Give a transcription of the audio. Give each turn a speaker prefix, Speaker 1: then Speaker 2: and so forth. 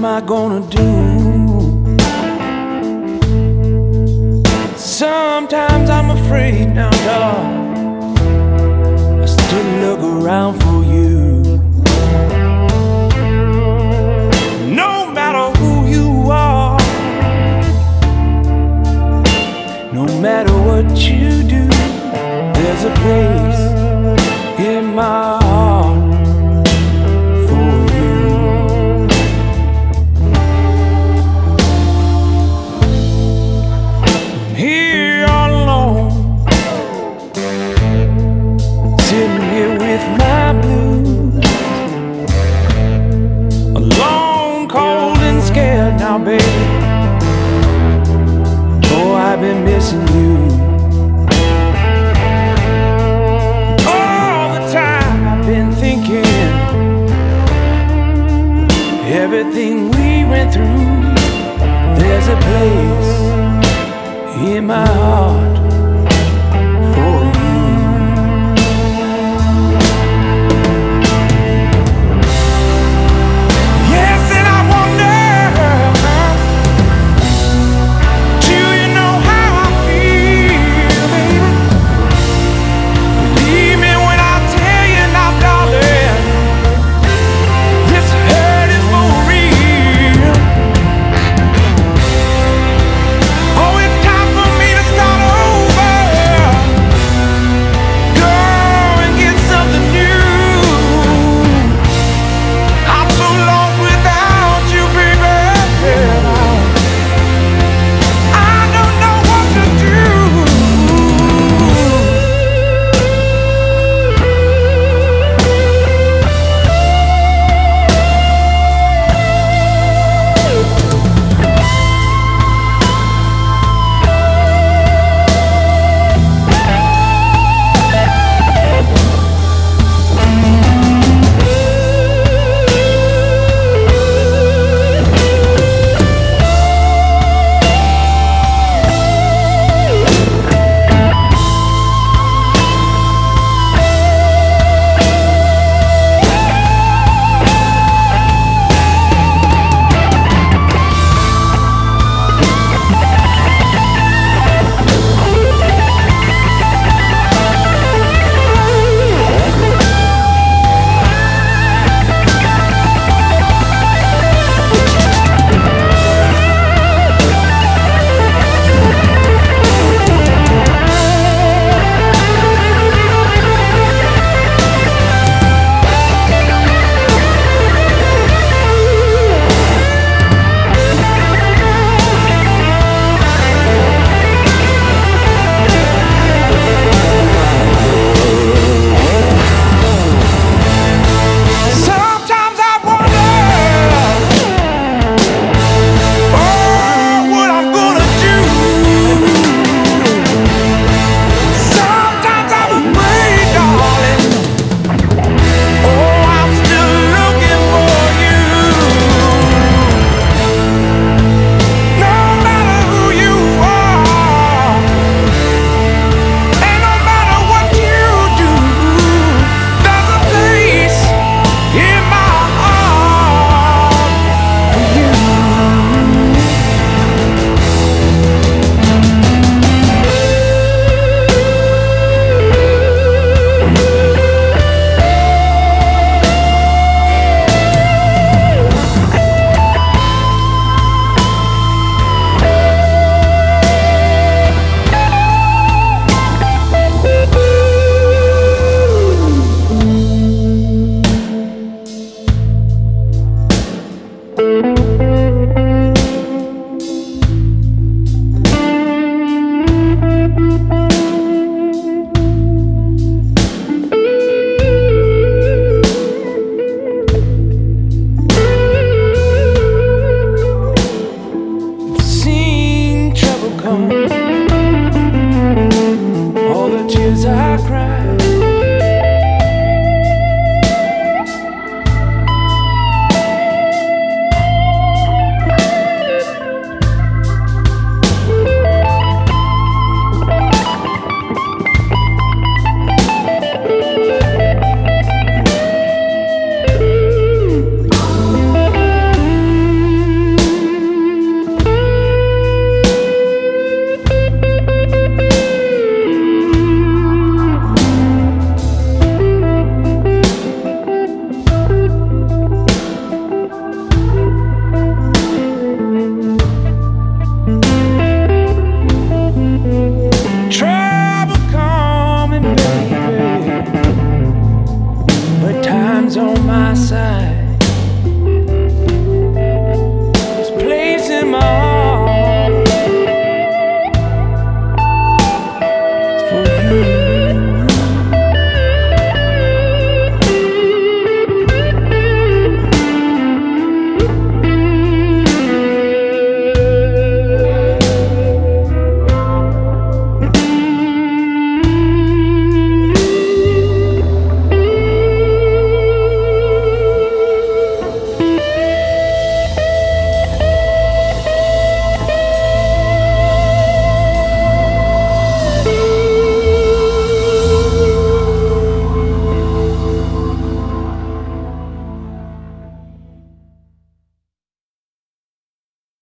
Speaker 1: am I gonna do? Sometimes I'm afraid now, darling, I still look around for you. No matter who you are, no matter what you do, there's a place in my heart for you. Here all alone, sitting here with my blues, alone, cold and scared now, baby. Oh, I've been missing you. All the time I've been thinking everything we went through. There's a place in my heart